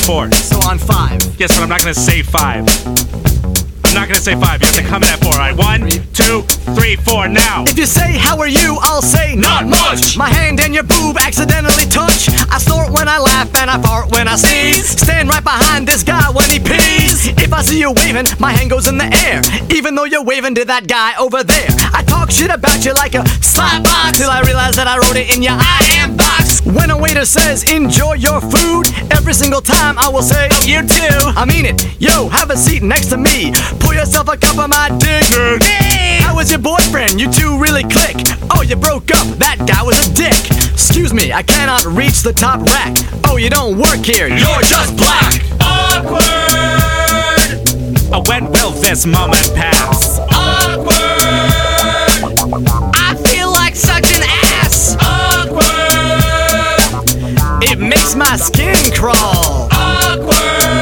4. So on 5. Yes, but I'm not gonna say 5. I'm not gonna say 5. You have to come in at 4. All right, 1, 2, 3, 4. Now. If you say how are you, I'll say Not much. My hand and your boob accidentally touch. I snort when I laugh and I fart when I sneeze. Stand right behind this guy when he pees. If I see you waving, my hand goes in the air, even though you're waving to that guy over there. I talk shit about you like a slap box till I realize that I wrote it in your I am box. When a waiter says enjoy your food, every single time I will say oh, you too. I mean it. Yo, have a seat next to me. Pour yourself a cup of my dick. Hey, how was your boyfriend? You two really click. Oh, you broke up. That guy was a dick. Excuse me, I cannot reach the top rack. Oh, you don't work here. You're just black. Awkward. When will this moment pass? Awkward. I feel like such an ass. Awkward. It makes my skin crawl. Awkward.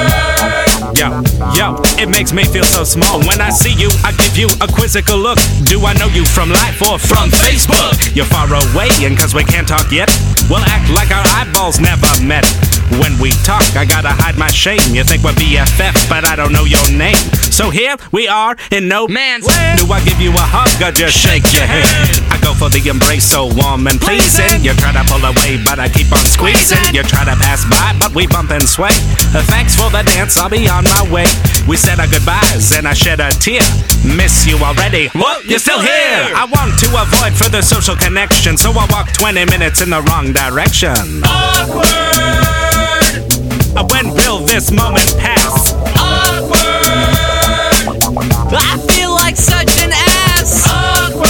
Yo, it makes me feel so small. When I see you, I give you a quizzical look. Do I know you from life or from Facebook? You're far away, and cause we can't talk yet, we'll act like our eyeballs never met. When we talk, I gotta hide my shame. You think we're BFF, but I don't know your name. So here we are in no man's land. Do I give you a hug or just shake your hand? I go for the embrace so warm and pleasing. You try to pull away, but I keep on squeezing. You try to pass by, but we bump and sway. Thanks for the dance, I'll be on my way. We said our goodbyes and I shed a tear. Miss you already. Whoop, you're still here. I want to avoid further social connection, so I walk 20 minutes in the wrong direction. Awkward. When will this moment pass? Awkward. I feel like such an ass. Awkward.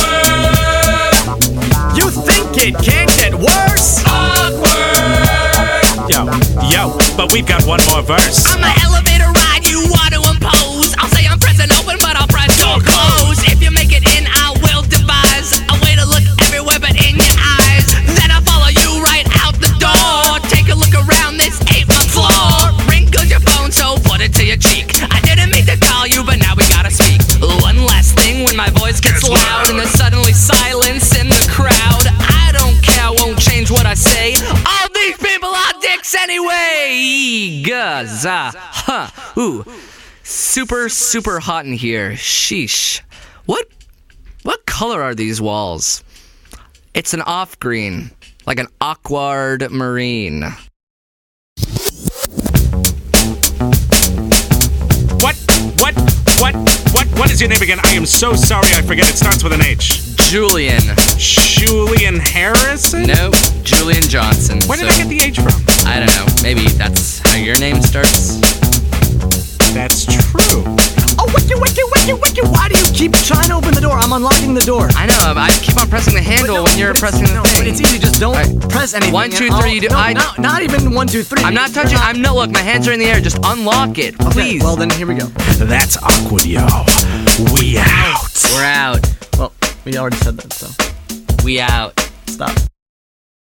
You think it can't get worse? Awkward. Yo, but we've got one more verse. I'm an elevator ride you want to impose. I'll say I'm pressing open, but I'll press door close. If you make it in, I will devise a way to look everywhere but in your eyes. Then I'll follow you right out the door. Take a look around this 8-month floor. Wrinkle your phone, so put it to your cheek. I didn't mean to call you, but now we gotta speak. One last thing, when my voice gets loud and there's suddenly silence in the crowd, I don't care, I won't change what I say. All these people are dicks anyway. Gaza. Huh. Ooh. Super hot in here. Sheesh. What color are these walls? It's an off green, like an awkward marine. What is your name again? I am so sorry, I forget. It starts with an H. Julian. Julian Harrison? Nope, Julian Johnson. Where did I get the H from? I don't know. Maybe that's how your name starts. That's true. Oh, wiki. Why do you keep trying to open the door? I'm unlocking the door. I know, I keep on pressing the handle when you're pressing the thing. But it's easy, just don't press anything. 1, 2, 3, not even 1, 2, 3. I'm not touching, look, my hands are in the air, just unlock it, please. Okay, well then, here we go. That's awkward, yo. We out. We're out. Well, we already said that, so. We out. Stop.